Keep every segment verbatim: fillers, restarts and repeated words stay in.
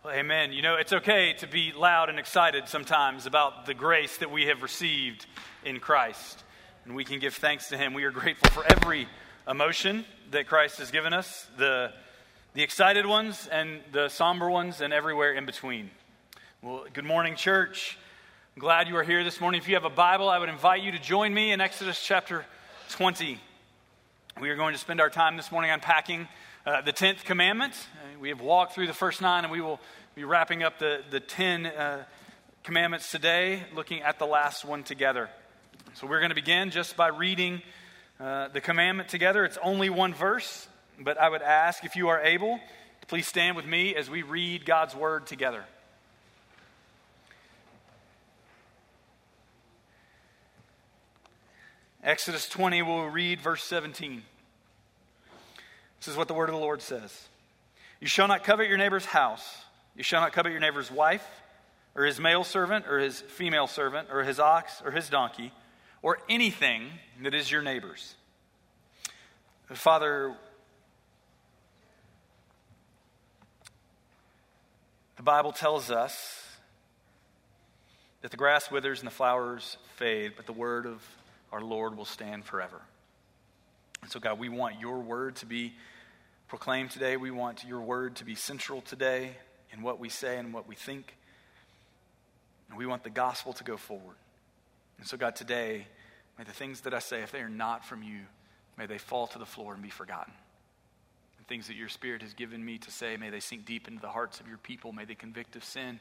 Well, amen. You know, it's okay to be loud and excited sometimes about the grace that we have received in Christ. And we can give thanks to Him. We are grateful for every emotion that Christ has given us, the, the excited ones and the somber ones and everywhere in between. Well, good morning, church. I'm glad you are here this morning. If you have a Bible, I would invite you to join me in Exodus chapter twenty. We are going to spend our time this morning unpacking uh, the tenth commandment. Uh, we have walked through the first nine, and we will be wrapping up the, the ten uh, commandments today, looking at the last one together. So we're going to begin just by reading uh, the commandment together. It's only one verse, but I would ask if you are able to please stand with me as we read God's word together. Exodus twenty, we'll read verse seventeen. This is what the word of the Lord says. You shall not covet your neighbor's house. You shall not covet your neighbor's wife, or his male servant, or his female servant, or his ox, or his donkey, or anything that is your neighbor's. Father, the Bible tells us that the grass withers and the flowers fade, but the word of our Lord will stand forever. And so, God, we want your word to be proclaimed today. We want your word to be central today in what we say and what we think. And we want the gospel to go forward. And so, God, today, may the things that I say, if they are not from you, may they fall to the floor and be forgotten. The things that your Spirit has given me to say, may they sink deep into the hearts of your people. May they convict of sin.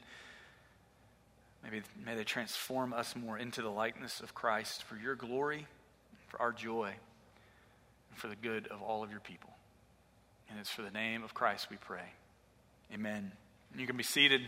Maybe, may they transform us more into the likeness of Christ for your glory, for our joy, and for the good of all of your people. And it's for the name of Christ we pray. Amen. You can be seated.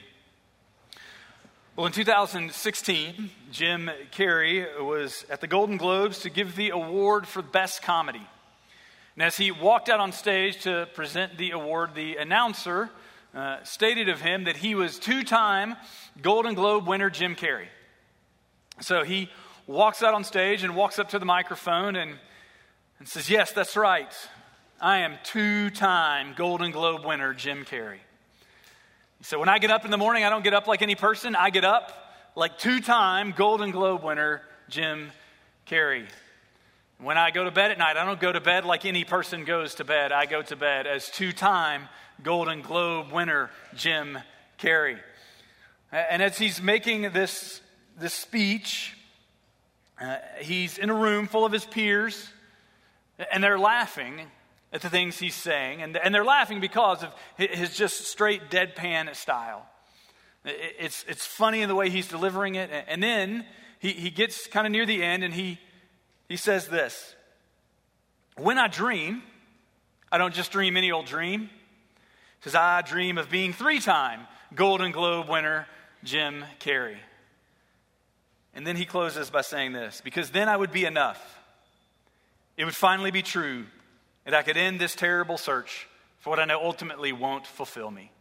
Well, in two thousand sixteen, Jim Carrey was at the Golden Globes to give the award for Best Comedy. And as he walked out on stage to present the award, the announcer Uh, stated of him that he was two-time Golden Globe winner Jim Carrey. So he walks out on stage and walks up to the microphone and, and says, "Yes, that's right. I am two-time Golden Globe winner Jim Carrey." He said, "When I get up in the morning, I don't get up like any person. I get up like two-time Golden Globe winner Jim Carrey. When I go to bed at night, I don't go to bed like any person goes to bed. I go to bed as two-time Golden Globe winner Jim Carrey." And as he's making this, this speech, uh, he's in a room full of his peers, and they're laughing at the things he's saying. And, and they're laughing because of his just straight deadpan style. It's, it's funny in the way he's delivering it. And then he, he gets kind of near the end, and he, he says this: "When I dream, I don't just dream any old dream. He says, I dream of being three-time Golden Globe winner Jim Carrey." And then he closes by saying this: "Because then I would be enough. It would finally be true that I could end this terrible search for what I know ultimately won't fulfill me."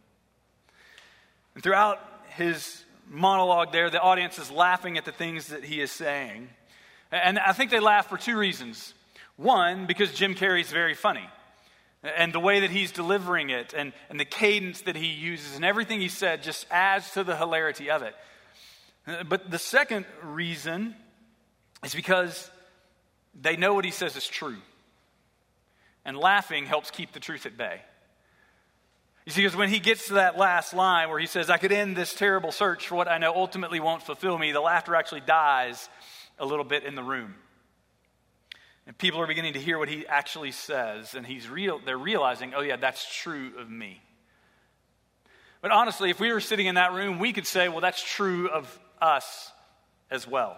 And throughout his monologue there, the audience is laughing at the things that he is saying. And I think they laugh for two reasons. One, because Jim Carrey's very funny. And the way that he's delivering it and, and the cadence that he uses and everything he said just adds to the hilarity of it. But the second reason is because they know what he says is true. And laughing helps keep the truth at bay. You see, because when he gets to that last line where he says, "I could end this terrible search for what I know ultimately won't fulfill me," the laughter actually dies a little bit in the room. And people are beginning to hear what he actually says, and he's real. They're realizing, oh yeah, that's true of me. But honestly, if we were sitting in that room, we could say, well, that's true of us as well.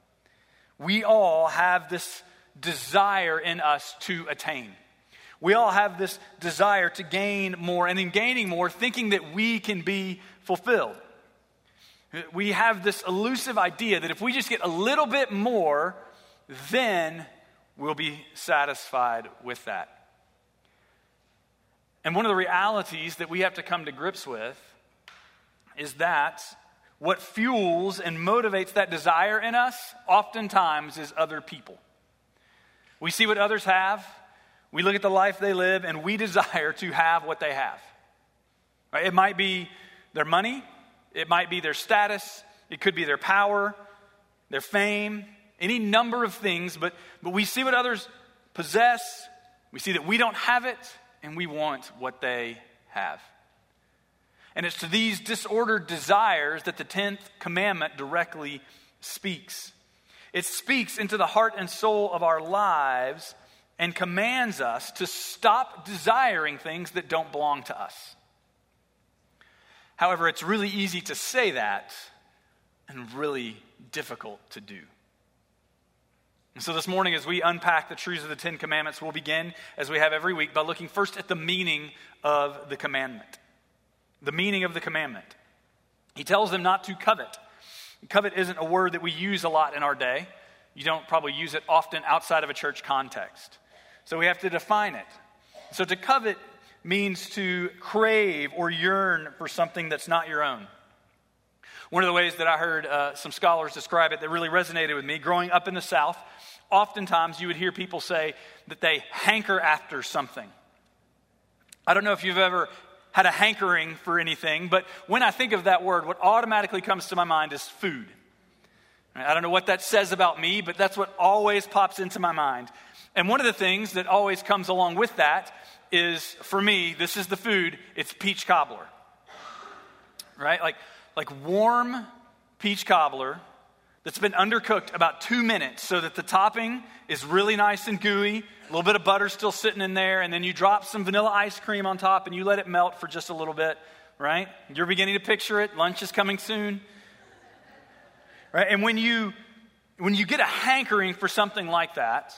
We all have this desire in us to attain. We all have this desire to gain more, and in gaining more, thinking that we can be fulfilled. We have this elusive idea that if we just get a little bit more, then we'll be satisfied with that. And one of the realities that we have to come to grips with is that what fuels and motivates that desire in us oftentimes is other people. We see what others have, we look at the life they live, and we desire to have what they have. Right? It might be their money. It might be their status. It could be their power, their fame, any number of things. But, but we see what others possess. We see that we don't have it, and we want what they have. And it's to these disordered desires that the tenth commandment directly speaks. It speaks into the heart and soul of our lives and commands us to stop desiring things that don't belong to us. However, it's really easy to say that and really difficult to do. And so this morning, as we unpack the truths of the Ten Commandments, we'll begin, as we have every week, by looking first at the meaning of the commandment. The meaning of the commandment. He tells them not to covet. Covet isn't a word that we use a lot in our day. You don't probably use it often outside of a church context. So we have to define it. So to covet means to crave or yearn for something that's not your own. One of the ways that I heard uh, some scholars describe it that really resonated with me, growing up in the South, oftentimes you would hear people say that they hanker after something. I don't know if you've ever had a hankering for anything, but when I think of that word, what automatically comes to my mind is food. I don't know what that says about me, but that's what always pops into my mind. And one of the things that always comes along with that is, for me, this is the food, it's peach cobbler. Right? Like, like warm peach cobbler that's been undercooked about two minutes so that the topping is really nice and gooey, a little bit of butter still sitting in there, and then you drop some vanilla ice cream on top and you let it melt for just a little bit, right? You're beginning to picture it. Lunch is coming soon. Right? And when you when you get a hankering for something like that,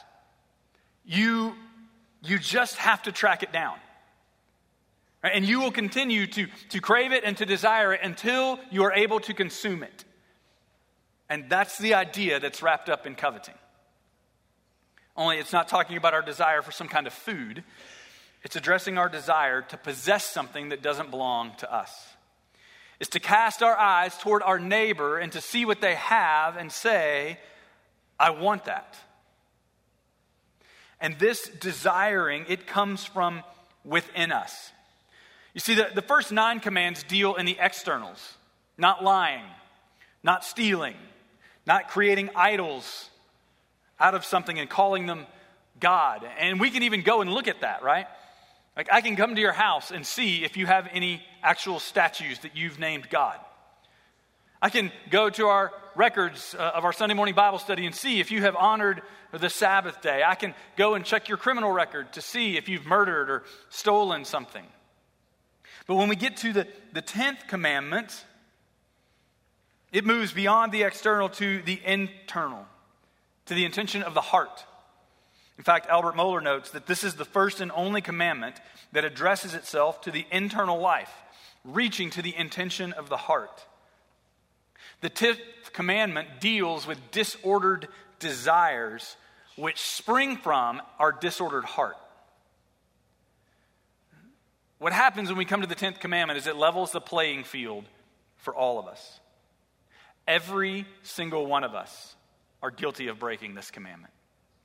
you you just have to track it down. Right? And you will continue to, to crave it and to desire it until you are able to consume it. And that's the idea that's wrapped up in coveting. Only it's not talking about our desire for some kind of food. It's addressing our desire to possess something that doesn't belong to us. It's to cast our eyes toward our neighbor and to see what they have and say, I want that. And this desiring, it comes from within us. You see, the, the first nine commands deal in the externals. Not lying, not stealing, not creating idols out of something and calling them God. And we can even go and look at that, right? Like I can come to your house and see if you have any actual statues that you've named God. I can go to our records uh, of our Sunday morning Bible study and see if you have honored the Sabbath day. I can go and check your criminal record to see if you've murdered or stolen something. But when we get to the, the tenth commandment, it moves beyond the external to the internal, to the intention of the heart. In fact, Albert Mohler notes that this is the first and only commandment that addresses itself to the internal life, reaching to the intention of the heart. The tenth commandment deals with disordered desires which spring from our disordered heart. What happens when we come to the tenth commandment is it levels the playing field for all of us. Every single one of us are guilty of breaking this commandment.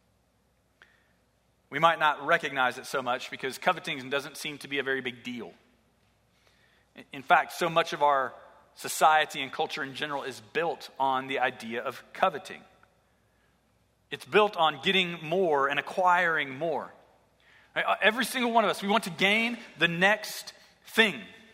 We might not recognize it so much because coveting doesn't seem to be a very big deal. In fact, so much of our society and culture in general is built on the idea of coveting. It's built on getting more and acquiring more. Every single one of us, we want to gain the next thing.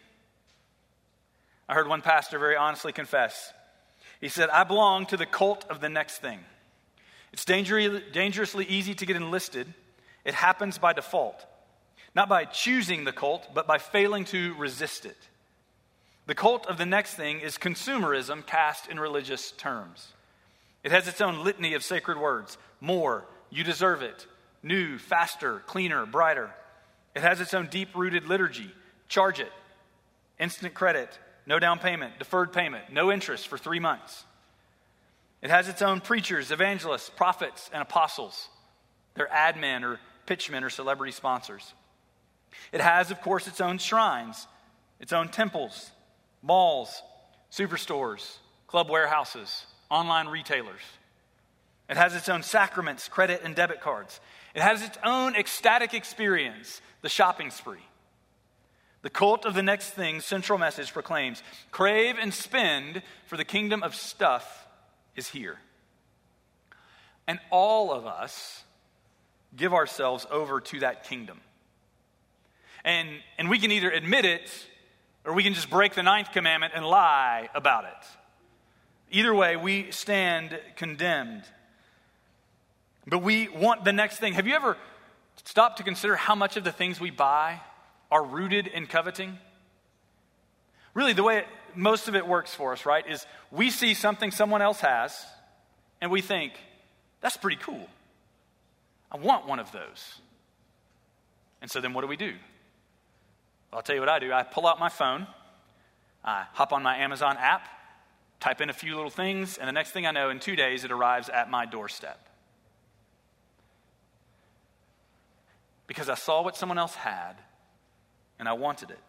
I heard one pastor very honestly confess. He said, I belong to the cult of the next thing. It's danger- dangerously easy to get enlisted. It happens by default. Not by choosing the cult, but by failing to resist it. The cult of the next thing is consumerism cast in religious terms. It has its own litany of sacred words. More, you deserve it. New, faster, cleaner, brighter. It has its own deep-rooted liturgy. Charge it. Instant credit. No down payment. Deferred payment. No interest for three months. It has its own preachers, evangelists, prophets, and apostles. They're ad men or pitchmen or celebrity sponsors. It has, of course, its own shrines, its own temples, malls, superstores, club warehouses, online retailers. It has its own sacraments, credit and debit cards. It has its own ecstatic experience, the shopping spree. The cult of the next thing central message proclaims, crave and spend, for the kingdom of stuff is here. And all of us give ourselves over to that kingdom. And, and we can either admit it, or we can just break the ninth commandment and lie about it. Either way, we stand condemned. But we want the next thing. Have you ever stopped to consider how much of the things we buy are rooted in coveting? Really, the way it, most of it works for us, right, is we see something someone else has, and we think, that's pretty cool. I want one of those. And so then what do we do? Well, I'll tell you what I do. I pull out my phone, I hop on my Amazon app, type in a few little things, and the next thing I know, in two days, it arrives at my doorstep. Because I saw what someone else had, and I wanted it.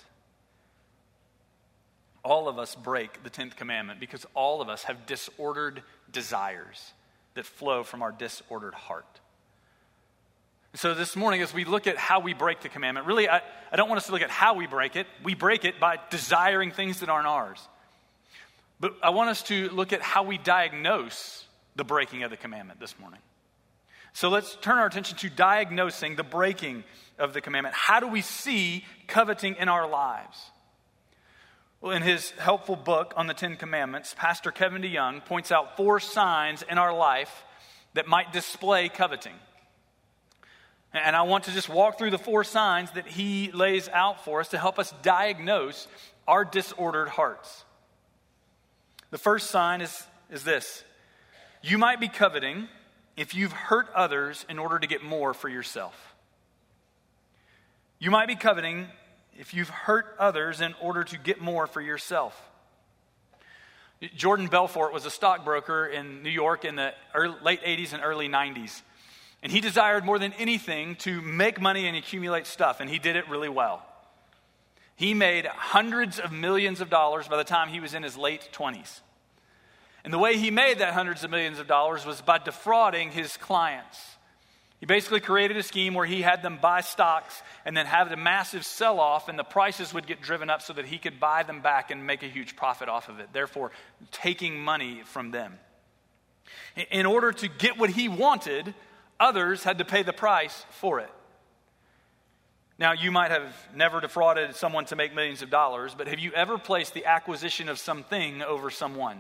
All of us break the tenth commandment because all of us have disordered desires that flow from our disordered heart. So this morning, as we look at how we break the commandment, really, I, I don't want us to look at how we break it. We break it by desiring things that aren't ours. But I want us to look at how we diagnose the breaking of the commandment this morning. So let's turn our attention to diagnosing the breaking of the commandment. How do we see coveting in our lives? Well, in his helpful book on the Ten Commandments, Pastor Kevin DeYoung points out four signs in our life that might display coveting. And I want to just walk through the four signs that he lays out for us to help us diagnose our disordered hearts. The first sign is, is this. You might be coveting if you've hurt others in order to get more for yourself. You might be coveting if you've hurt others in order to get more for yourself. Jordan Belfort was a stockbroker in New York in the early, late eighties and early nineties. And he desired more than anything to make money and accumulate stuff, and he did it really well. He made hundreds of millions of dollars by the time he was in his late twenties. And the way he made that hundreds of millions of dollars was by defrauding his clients. He basically created a scheme where he had them buy stocks and then have a massive sell-off, and the prices would get driven up so that he could buy them back and make a huge profit off of it, therefore taking money from them. In order to get what he wanted, others had to pay the price for it. Now, you might have never defrauded someone to make millions of dollars, but have you ever placed the acquisition of something over someone?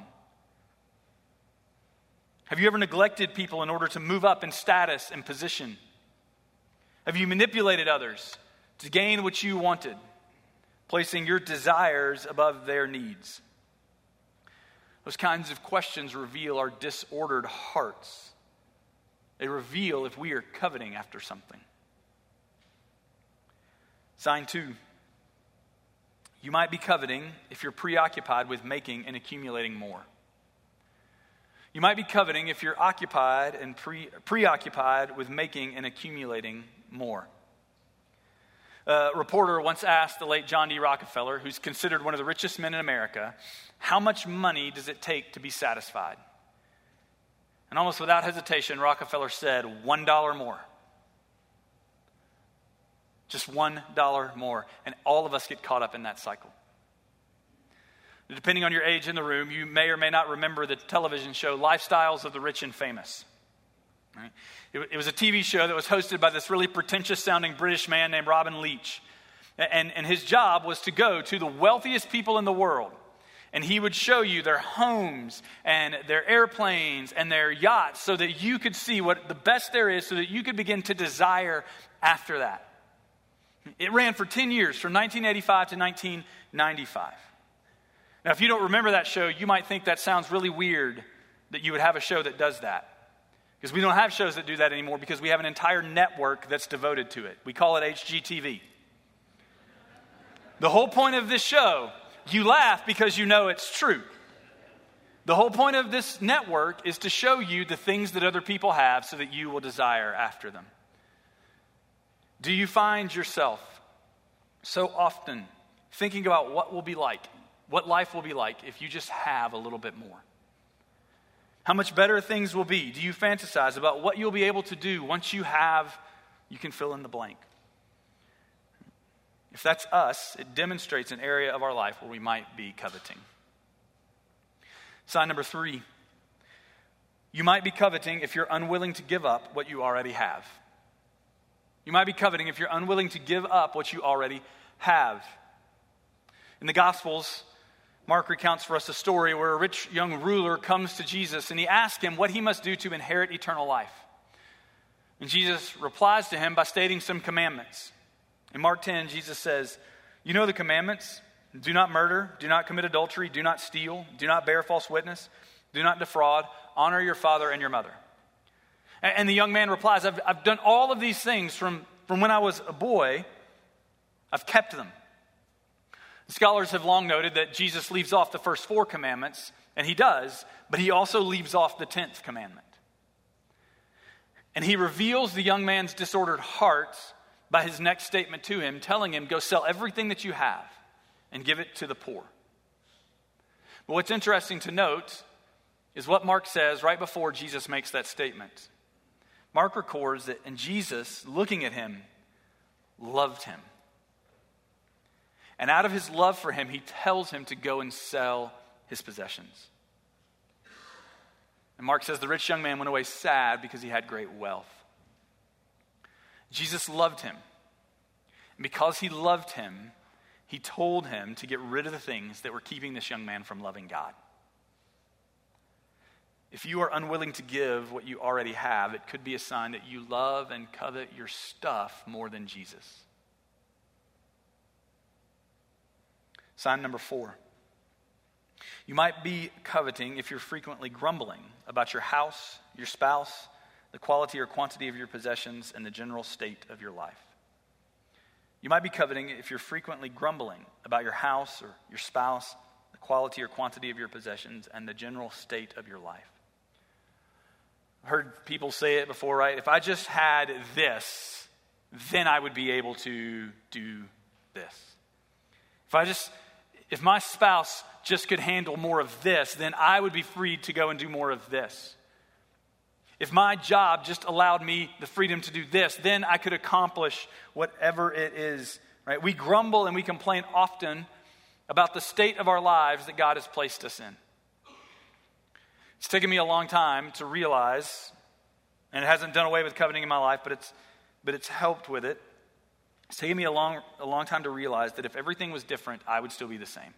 Have you ever neglected people in order to move up in status and position? Have you manipulated others to gain what you wanted, placing your desires above their needs? Those kinds of questions reveal our disordered hearts. They reveal if we are coveting after something. Sign two. You might be coveting if you're preoccupied with making and accumulating more. You might be coveting if you're occupied and pre- preoccupied with making and accumulating more. A reporter once asked the late John D. Rockefeller, who's considered one of the richest men in America, how much money does it take to be satisfied? And almost without hesitation, Rockefeller said, one dollar more. Just one dollar more. And all of us get caught up in that cycle. Depending on your age in the room, you may or may not remember the television show Lifestyles of the Rich and Famous. Right? It, it was a T V show that was hosted by this really pretentious-sounding British man named Robin Leach. And, and his job was to go to the wealthiest people in the world, and he would show you their homes and their airplanes and their yachts so that you could see what the best there is, so that you could begin to desire after that. It ran for ten years, from nineteen eighty-five to nineteen ninety-five. Now, if you don't remember that show, you might think that sounds really weird that you would have a show that does that. Because we don't have shows that do that anymore, because we have an entire network that's devoted to it. We call it H G T V. The whole point of this show, you laugh because you know it's true. The whole point of this network is to show you the things that other people have so that you will desire after them. Do you find yourself so often thinking about what will be like, what life will be like if you just have a little bit more? How much better things will be? Do you fantasize about what you'll be able to do once you have, you can fill in the blank? if that's us, it demonstrates an area of our life where we might be coveting. Sign number three, you might be coveting if you're unwilling to give up what you already have. You might be coveting if you're unwilling to give up what you already have. In the Gospels, Mark recounts for us a story where a rich young ruler comes to Jesus and he asks him what he must do to inherit eternal life. And Jesus replies to him by stating some commandments. In Mark ten, Jesus says, "You know the commandments. Do not murder, do not commit adultery, do not steal, do not bear false witness, do not defraud, honor your father and your mother." And the young man replies, I've, I've done all of these things from, from when I was a boy. I've kept them. Scholars have long noted that Jesus leaves off the first four commandments, and he does, but he also leaves off the tenth commandment. And he reveals the young man's disordered heart by his next statement to him, telling him, go sell everything that you have and give it to the poor. But what's interesting to note is what Mark says right before Jesus makes that statement. Mark records that, and Jesus, looking at him, loved him. And out of his love for him, he tells him to go and sell his possessions. And Mark says the rich young man went away sad because he had great wealth. Jesus loved him. And because he loved him, he told him to get rid of the things that were keeping this young man from loving God. If you are unwilling to give what you already have, it could be a sign that you love and covet your stuff more than Jesus. Sign number four. You might be coveting if you're frequently grumbling about your house, your spouse, the quality or quantity of your possessions, and the general state of your life. You might be coveting if you're frequently grumbling about your house or your spouse, the quality or quantity of your possessions, and the general state of your life. I've heard people say it before, right? If I just had this, then I would be able to do this. If I just, if my spouse just could handle more of this, then I would be free to go and do more of this. If my job just allowed me the freedom to do this, then I could accomplish whatever it is, right? We grumble and we complain often about the state of our lives that God has placed us in. It's taken me a long time to realize, and it hasn't done away with coveting in my life, but it's but it's helped with it. It's taken me a long, a long time to realize that if everything was different, I would still be the same.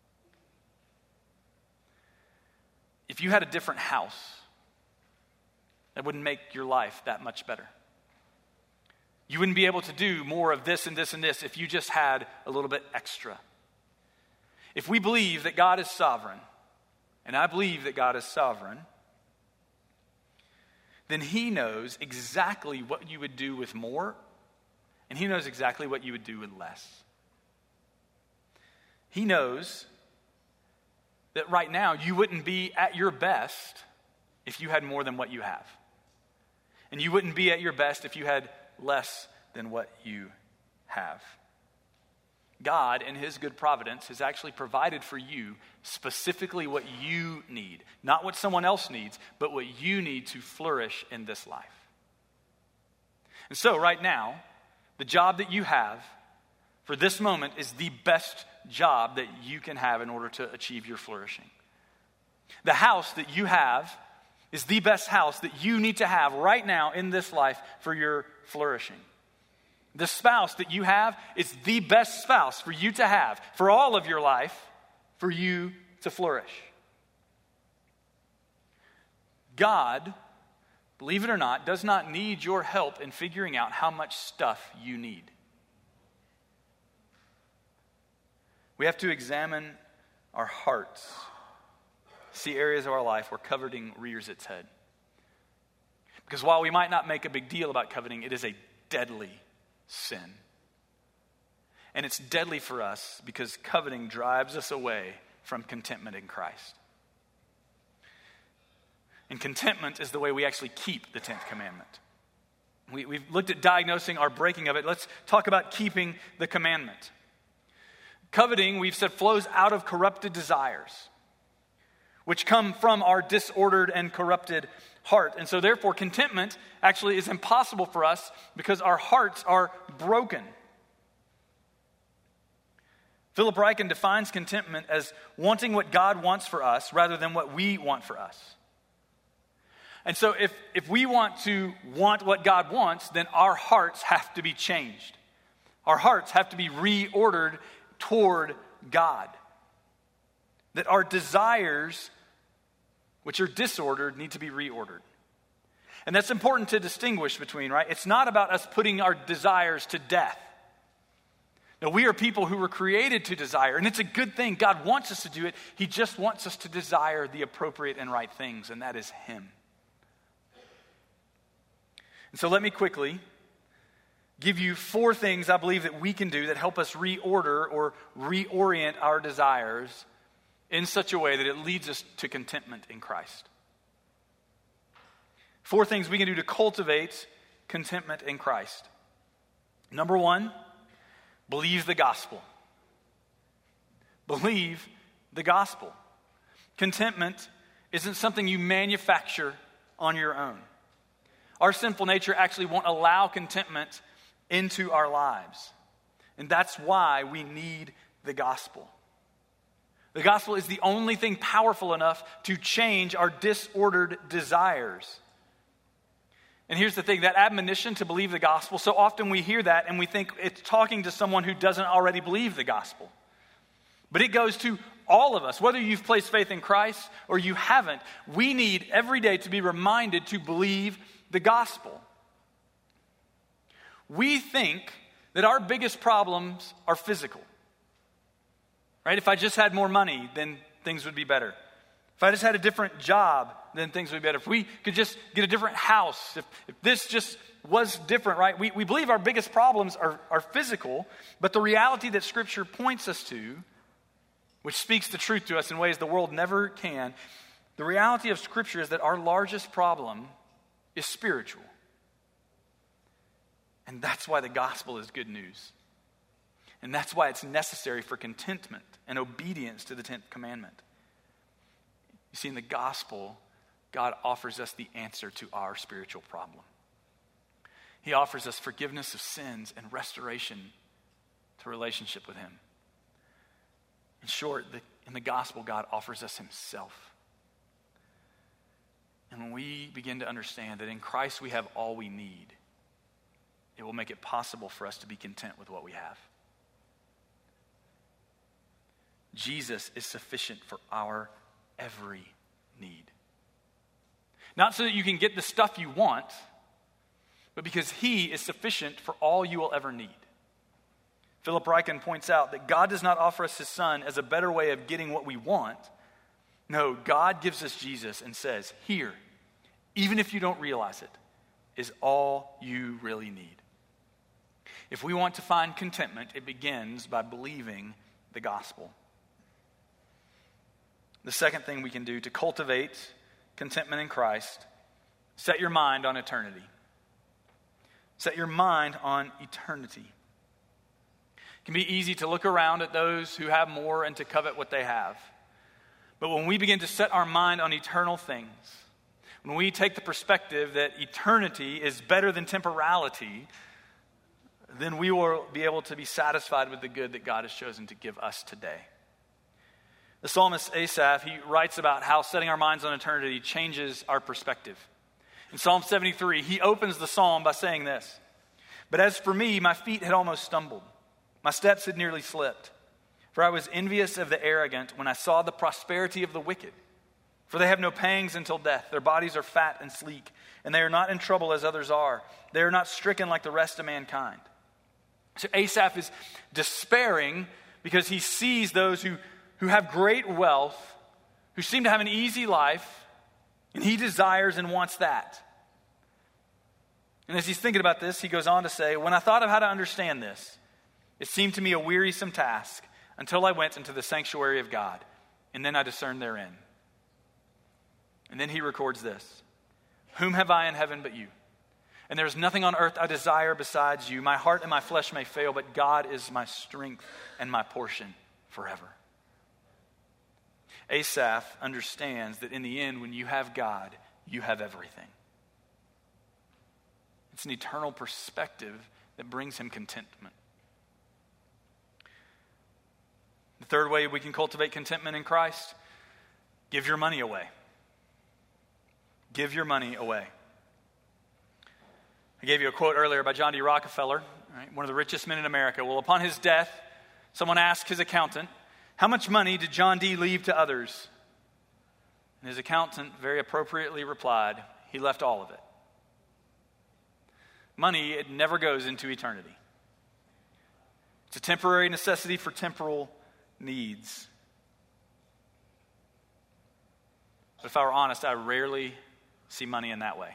If you had a different house, that wouldn't make your life that much better. You wouldn't be able to do more of this and this and this if you just had a little bit extra. If we believe that God is sovereign, and I believe that God is sovereign, then he knows exactly what you would do with more, and he knows exactly what you would do with less. He knows that right now you wouldn't be at your best if you had more than what you have. And you wouldn't be at your best if you had less than what you have. God, in his good providence, has actually provided for you specifically what you need. Not what someone else needs, but what you need to flourish in this life. And so right now, the job that you have for this moment is the best job that you can have in order to achieve your flourishing. The house that you have is the best house that you need to have right now in this life for your flourishing. The spouse that you have is the best spouse for you to have for all of your life for you to flourish. God, believe it or not, does not need your help in figuring out how much stuff you need. We have to examine our hearts, see areas of our life where coveting rears its head. Because while we might not make a big deal about coveting, it is a deadly sin. And it's deadly for us because coveting drives us away from contentment in Christ. And contentment is the way we actually keep the tenth commandment. We, we've looked at diagnosing our breaking of it. Let's talk about keeping the commandment. Coveting, we've said, flows out of corrupted desires, which come from our disordered and corrupted heart. And so therefore, contentment actually is impossible for us because our hearts are broken. Philip Ryken defines contentment as wanting what God wants for us rather than what we want for us. And so if, if we want to want what God wants, then our hearts have to be changed. Our hearts have to be reordered toward God. That our desires, which are disordered, need to be reordered. And that's important to distinguish between, right? It's not about us putting our desires to death. No, we are people who were created to desire, and it's a good thing. God wants us to do it. He just wants us to desire the appropriate and right things, and that is Him. And so let me quickly give you four things I believe that we can do that help us reorder or reorient our desires in such a way that it leads us to contentment in Christ. Four things we can do to cultivate contentment in Christ. Number one, believe the gospel. Believe the gospel. Contentment isn't something you manufacture on your own. Our sinful nature actually won't allow contentment into our lives. And that's why we need the gospel. The gospel is the only thing powerful enough to change our disordered desires. And here's the thing, that admonition to believe the gospel, so often we hear that and we think it's talking to someone who doesn't already believe the gospel. But it goes to all of us, whether you've placed faith in Christ or you haven't. We need every day to be reminded to believe the gospel. We think that our biggest problems are physical. Right? If I just had more money, then things would be better. If I just had a different job, then things would be better. If we could just get a different house, if, if this just was different, right? We, we believe our biggest problems are, are physical, but the reality that Scripture points us to, which speaks the truth to us in ways the world never can, the reality of Scripture is that our largest problem is spiritual. And that's why the gospel is good news. And that's why it's necessary for contentment and obedience to the tenth commandment. You see, in the gospel, God offers us the answer to our spiritual problem. He offers us forgiveness of sins and restoration to relationship with Him. In short, the, in the gospel, God offers us Himself. And when we begin to understand that in Christ we have all we need, it will make it possible for us to be content with what we have. Jesus is sufficient for our every need. Not so that you can get the stuff you want, but because He is sufficient for all you will ever need. Philip Ryken points out that God does not offer us His Son as a better way of getting what we want. No, God gives us Jesus and says, here, even if you don't realize it, is all you really need. If we want to find contentment, it begins by believing the gospel. The second thing we can do to cultivate contentment in Christ, set your mind on eternity. Set your mind on eternity. It can be easy to look around at those who have more and to covet what they have. But when we begin to set our mind on eternal things, when we take the perspective that eternity is better than temporality, then we will be able to be satisfied with the good that God has chosen to give us today. The psalmist Asaph, he writes about how setting our minds on eternity changes our perspective. In Psalm seventy-three, he opens the psalm by saying this, "But as for me, my feet had almost stumbled. My steps had nearly slipped. For I was envious of the arrogant when I saw the prosperity of the wicked. For they have no pangs until death. Their bodies are fat and sleek, and they are not in trouble as others are. They are not stricken like the rest of mankind." So Asaph is despairing because he sees those who who have great wealth, who seem to have an easy life, and he desires and wants that. And as he's thinking about this, he goes on to say, "When I thought of how to understand this, it seemed to me a wearisome task until I went into the sanctuary of God, and then I discerned therein." And then he records this, "Whom have I in heaven but you? And there is nothing on earth I desire besides you. My heart and my flesh may fail, but God is my strength and my portion forever." Asaph understands that in the end, when you have God, you have everything. It's an eternal perspective that brings him contentment. The third way we can cultivate contentment in Christ, give your money away. Give your money away. I gave you a quote earlier by John D. Rockefeller, right, one of the richest men in America. Well, upon his death, someone asked his accountant, how much money did John D. leave to others? And his accountant very appropriately replied, he left all of it. Money, it never goes into eternity. It's a temporary necessity for temporal needs. But if I were honest, I rarely see money in that way.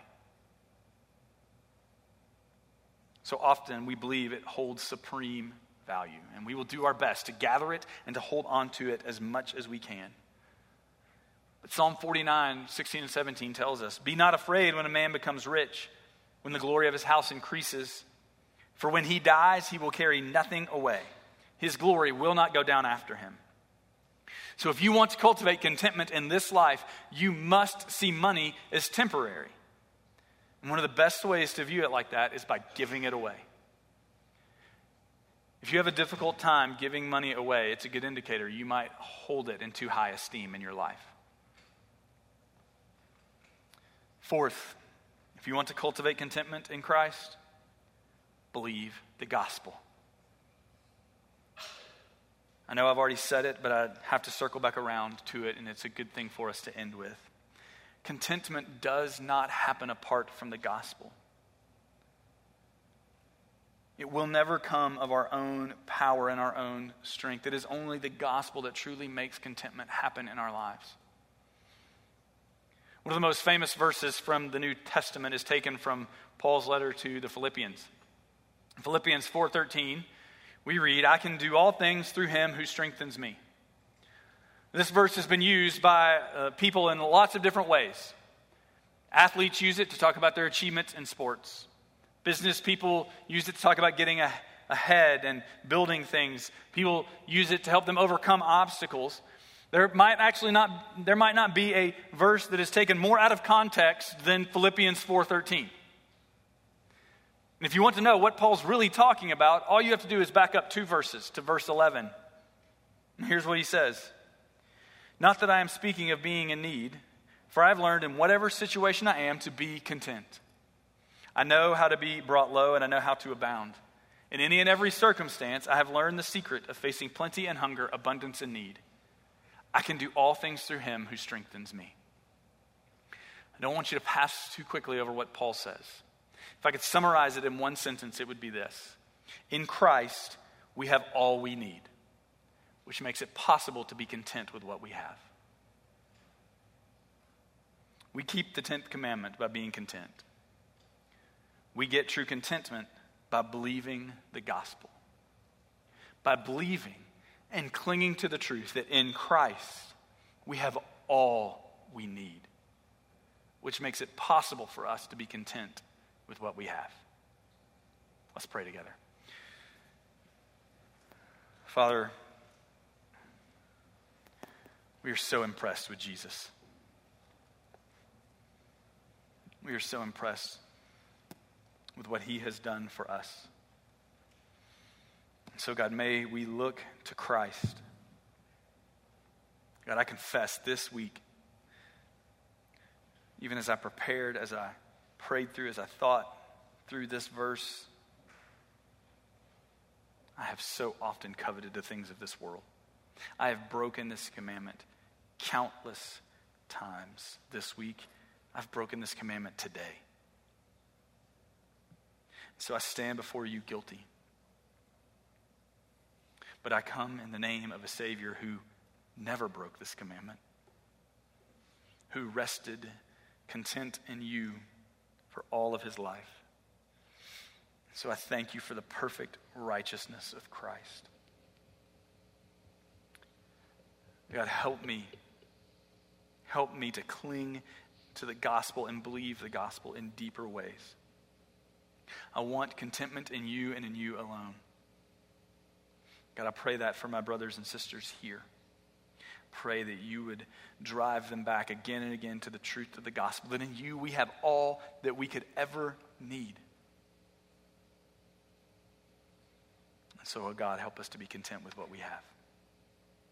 So often we believe it holds supreme value, and we will do our best to gather it and to hold on to it as much as we can. But Psalm forty-nine, sixteen and seventeen tells us, be not afraid when a man becomes rich, when the glory of his house increases. For when he dies, he will carry nothing away. His glory will not go down after him. So if you want to cultivate contentment in this life, you must see money as temporary. And one of the best ways to view it like that is by giving it away. If you have a difficult time giving money away, it's a good indicator you might hold it in too high esteem in your life. Fourth, if you want to cultivate contentment in Christ, believe the gospel. I know I've already said it, but I have to circle back around to it, and it's a good thing for us to end with. Contentment does not happen apart from the gospel. It will never come of our own power and our own strength. It is only the gospel that truly makes contentment happen in our lives. One of the most famous verses from the New Testament is taken from Paul's letter to the Philippians. In Philippians four thirteen, we read, I can do all things through him who strengthens me. This verse has been used by uh, people in lots of different ways. Athletes use it to talk about their achievements in sports. Business people use it to talk about getting a, ahead and building things. People use it to help them overcome obstacles. There might actually not, there might not be a verse that is taken more out of context than Philippians four thirteen. And if you want to know what Paul's really talking about, all you have to do is back up two verses to verse eleven. And here's what he says. Not that I am speaking of being in need, for I have learned in whatever situation I am to be content. I know how to be brought low, and I know how to abound. In any and every circumstance, I have learned the secret of facing plenty and hunger, abundance and need. I can do all things through him who strengthens me. I don't want you to pass too quickly over what Paul says. If I could summarize it in one sentence, it would be this. In Christ, we have all we need, which makes it possible to be content with what we have. We keep the tenth commandment by being content. We get true contentment by believing the gospel. By believing and clinging to the truth that in Christ we have all we need, which makes it possible for us to be content with what we have. Let's pray together. Father, we are so impressed with Jesus. We are so impressed with what he has done for us. And so, God, may we look to Christ. God, I confess this week, even as I prepared, as I prayed through, as I thought through this verse, I have so often coveted the things of this world. I have broken this commandment countless times this week. I've broken this commandment today. So I stand before you guilty. But I come in the name of a Savior who never broke this commandment, who rested content in you for all of his life. So I thank you for the perfect righteousness of Christ. God, help me. Help me to cling to the gospel and believe the gospel in deeper ways. I want contentment in you and in you alone. God, I pray that for my brothers and sisters here. Pray that you would drive them back again and again to the truth of the gospel, that in you we have all that we could ever need. And so, oh God, help us to be content with what we have.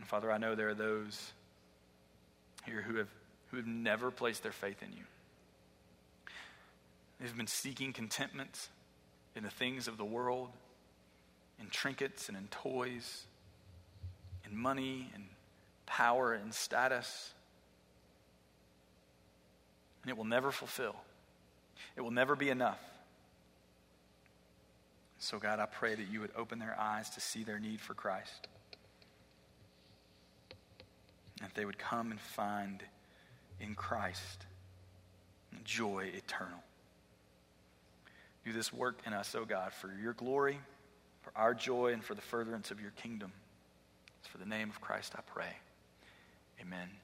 Father, I know there are those here who have, who have never placed their faith in you. They've been seeking contentment in the things of the world, in trinkets and in toys, in money and power and status. And it will never fulfill. It will never be enough. So God, I pray that you would open their eyes to see their need for Christ. And that they would come and find in Christ joy eternal. Do this work in us, oh God, for your glory, for our joy, and for the furtherance of your kingdom. It's for the name of Christ I pray. Amen.